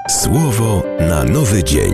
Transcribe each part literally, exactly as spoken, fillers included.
Słowo na nowy dzień.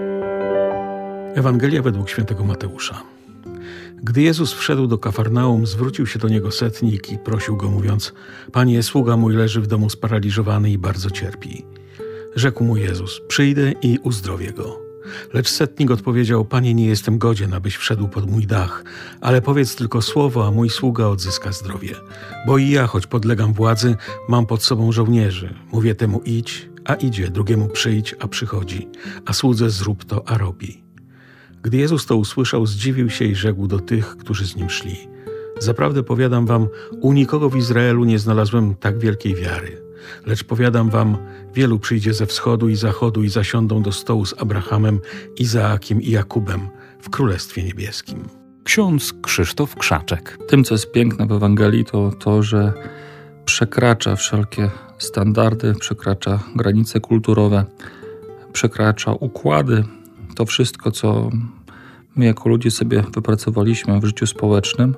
Ewangelia według świętego Mateusza. Gdy Jezus wszedł do Kafarnaum, zwrócił się do niego setnik i prosił go, mówiąc: Panie, sługa mój leży w domu sparaliżowany i bardzo cierpi. Rzekł mu Jezus: przyjdę i uzdrowię go. Lecz setnik odpowiedział: Panie, nie jestem godzien, abyś wszedł pod mój dach, ale powiedz tylko słowo, a mój sługa odzyska zdrowie. Bo i ja, choć podlegam władzy, mam pod sobą żołnierzy. Mówię temu: idź, a idzie, drugiemu: przyjdź, a przychodzi, a słudze: zrób to, a robi. Gdy Jezus to usłyszał, zdziwił się i rzekł do tych, którzy z nim szli: Zaprawdę powiadam wam, u nikogo w Izraelu nie znalazłem tak wielkiej wiary. Lecz powiadam wam, wielu przyjdzie ze wschodu i zachodu i zasiądą do stołu z Abrahamem, Izaakiem i Jakubem w Królestwie Niebieskim. Ksiądz Krzysztof Krzaczek. Tym, co jest piękne w Ewangelii, to to, że przekracza wszelkie standardy, przekracza granice kulturowe, przekracza układy. To wszystko, co my jako ludzie sobie wypracowaliśmy w życiu społecznym,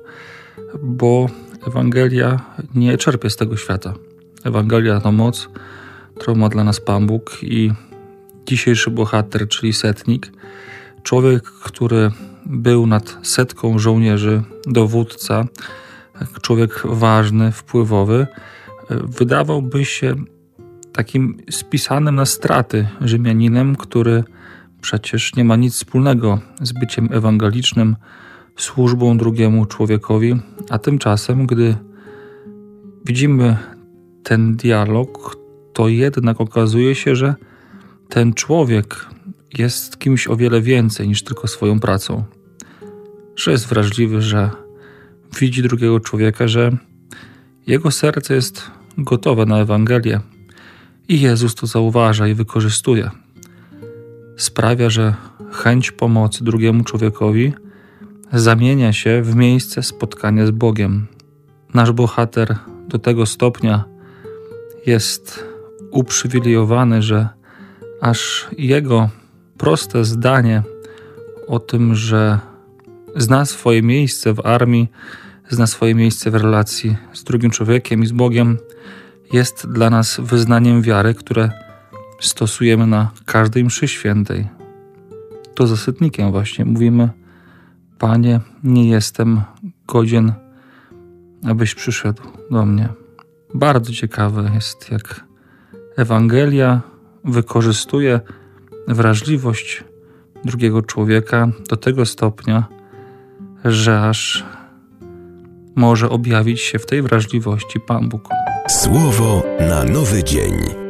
bo Ewangelia nie czerpie z tego świata. Ewangelia to moc, którą ma dla nas Pan Bóg, i dzisiejszy bohater, czyli setnik, człowiek, który był nad setką żołnierzy, dowódca, człowiek ważny, wpływowy, wydawałby się takim spisanym na straty Rzymianinem, który przecież nie ma nic wspólnego z byciem ewangelicznym, służbą drugiemu człowiekowi, a tymczasem, gdy widzimy ten dialog, to jednak okazuje się, że ten człowiek jest kimś o wiele więcej niż tylko swoją pracą. Że jest wrażliwy, że widzi drugiego człowieka, że jego serce jest gotowe na Ewangelię i Jezus to zauważa i wykorzystuje. Sprawia, że chęć pomocy drugiemu człowiekowi zamienia się w miejsce spotkania z Bogiem. Nasz bohater do tego stopnia jest uprzywilejowany, że aż jego proste zdanie o tym, że zna swoje miejsce w armii, zna swoje miejsce w relacji z drugim człowiekiem i z Bogiem, jest dla nas wyznaniem wiary, które stosujemy na każdej mszy świętej. To za setnikiem właśnie mówimy: Panie, nie jestem godzien, abyś przyszedł do mnie. Bardzo ciekawe jest, jak Ewangelia wykorzystuje wrażliwość drugiego człowieka do tego stopnia, że aż może objawić się w tej wrażliwości Pan Bóg. Słowo na nowy dzień.